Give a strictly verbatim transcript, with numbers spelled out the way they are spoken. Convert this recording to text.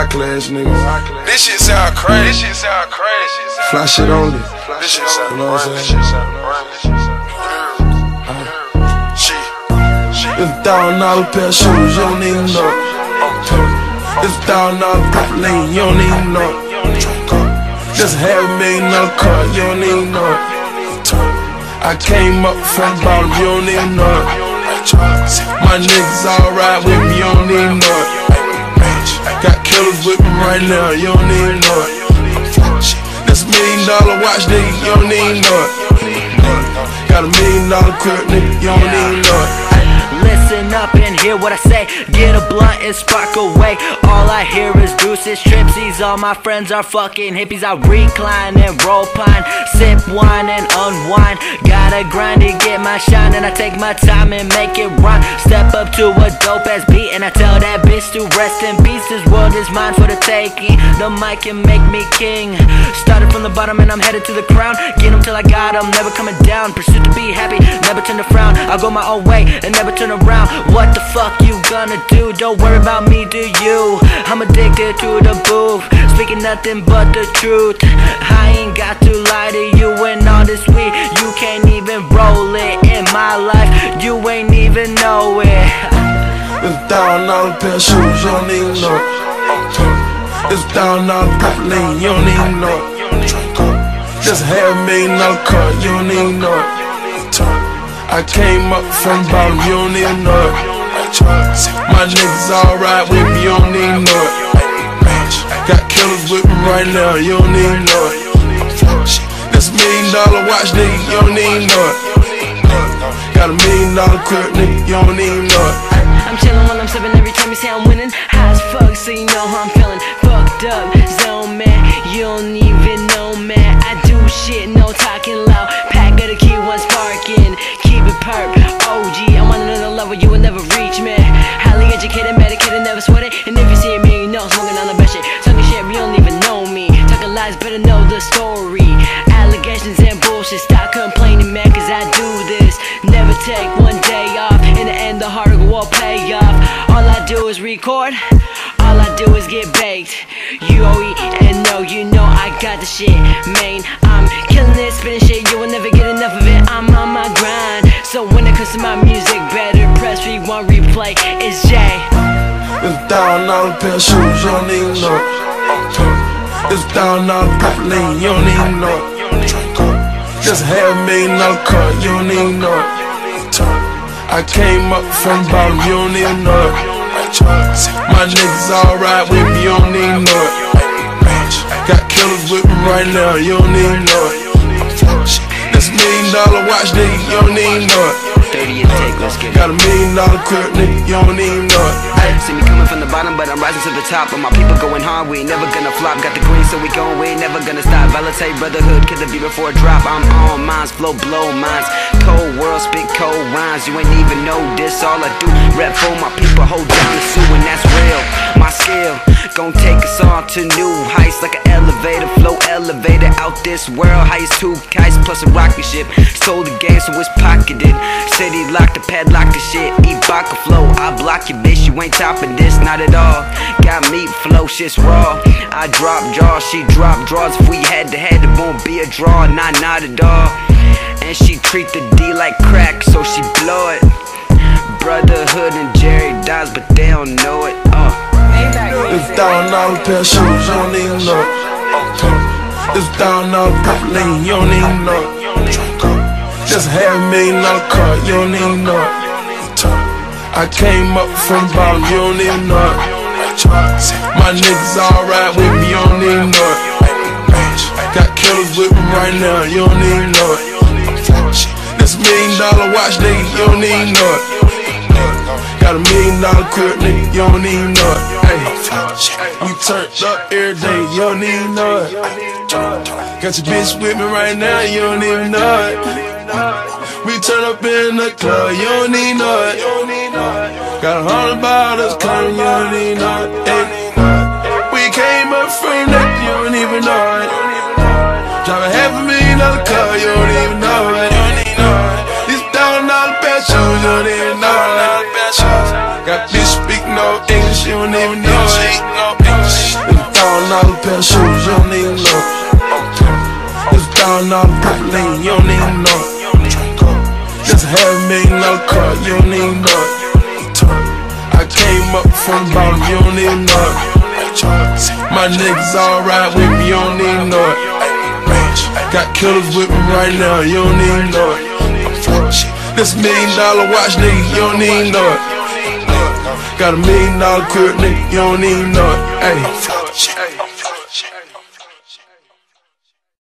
class nigga. This shit sound crazy. This shit sound crazy. Fly shit only. This shit sound, you know what I'm saying? It's a thousand dollar pair of shoes, you don't even know it. It's a thousand dollar propylene, you don't even know it. Just a half a million dollar car, you don't even know it. I came up from the bottom, you don't even know it. My niggas all ride with me, you don't even know it. Got killers with me right now, you don't even know it. This million dollar watch, nigga, you don't even know it. Got a million dollar crib, nigga, you don't even know it. Listen up and hear what I say. Get a blunt and spark away. All I hear is deuces, tripsies. All my friends are fucking hippies. I recline and roll pine, sip wine and unwind. Gotta grind to get my shine, and I take my time and make it rhyme. Step up to a dope ass beat and I tell that bitch to rest in peace. This world is mine for the taking. The mic can make me king. Started from the bottom and I'm headed to the crown. Get 'em till I got 'em, never coming down. Pursue to be happy, never turn to frown. I'll go my own way and never turn around. What the fuck you gonna do? Don't worry about me, do you? I'm addicted to the booth, speaking nothing but the truth. I ain't got to lie to you. And all this weed, you can't even roll it. In my life, you ain't even know it. It's a thousand dollar pair of shoes, you don't even know it. It's a thousand dollar propylene, you don't even know it. Just a half a million dollar car, you don't even know it. I came up from the bottom, you don't even know it. My niggas all ride with me, you don't even know it. Got killers with me right now, you don't even know it. This million dollar watch, nigga, you don't even know it. Got a million dollar crib, nigga, you don't even know it. I'm chillin' while I'm sippin' every time you say I'm winning. High as fuck, so you know how I'm feelin'. Fucked up, zone man, you don't even know, man. I do shit, no talking loud. Pack of the key, one sparking. Keep it perp, O G, I'm on another level, you will never reach me. Highly educated, medicated, never sweat it. And if you see me, you know smoking on the best shit. Talking shit, but you don't even know me. Talking lies, better know the story. Allegations and bullshit, stop complaining, man, cause I do this. Never take one day off. In the end, the hard work will pay off. All I do is record, all I do is get baked. U O E and no, you know I got the shit, man. I'm killing it, spinning shit, you will never get enough of it. I'm on my grind, so when it comes to my music, better press rewind, replay. It's Jay. It's a thousand dollar pair of shoes, you don't even know it. It's a thousand dollar propylene, you don't even know it. Just a half a million dollar car, you don't even know it. I came up from the bottom, you don't even know it. My niggas all ride with me, you don't even know it. Got killers with me right now, you don't even know it. This million dollar watch, nigga, you don't even know it. thirty and take, let's get it. Got a million dollar crib, nigga, you don't even know it. See me coming from the bottom, but I'm rising to the top. And my people going hard, we ain't never gonna flop. Got the green, so we going, we ain't never gonna stop. Valentine brotherhood, could it be before a drop? I'm on minds, flow, blow minds. Cold world, spit cold rhymes. You ain't even know this. All I do, rap for my people, hold down the sue, and that's real. My skill, gon' take us on to new heights, like an elevator, flow elevator out this world. Highest two kites plus a rocket ship. Stole the game, so it's pocketed. City locked the padlock the shit. Ibaka flow, I block your bitch. You ain't topping this, not at all. Got meat flow, shit's raw. I drop jaws, she drop draws. If we head to head, it won't be a draw. Not, not at all. And she treat the D like crack, so she blow it. Brotherhood and Jerry dies, but they don't know it. Uh. It's a thousand dollar pair of shoes, you don't even know it. It's a thousand dollar propylene, you don't even know it. Just a half a million dollar car, you don't even know it. I came up from the bottom, you don't even know it. My niggas all ride with me, you don't even know it. Got killers with me right now, you don't even know it. This million dollar watch, nigga, you don't even know it. Got a million dollar crib, nigga, you don't even know it. Hey, we turned up every day, you don't even know it. Got your bitch with me right now, you don't even know it. We turn up in the club, you don't even know it. Got a hundred bottles coming, you don't even know it. Hey, we came up from that, you don't even know it. Drive a half a million dollar car, you don't even know it. These thousand dollar pair of shoes, you don't even know it. Got bitch speak no English, you don't even know it. dollar pair of shoes, you don't even know it. It's a thousand dollar pack of lean, you don't even know it. Just a half million dollar car, you don't even know it. I came up from the bottom, you don't even know it. My niggas all ride with me, you don't even know it. Got killers with me right now, you don't even know it. This million dollar watch, nigga, you don't even know it. Got a million dollar crib, nigga, you don't even know it. Ay.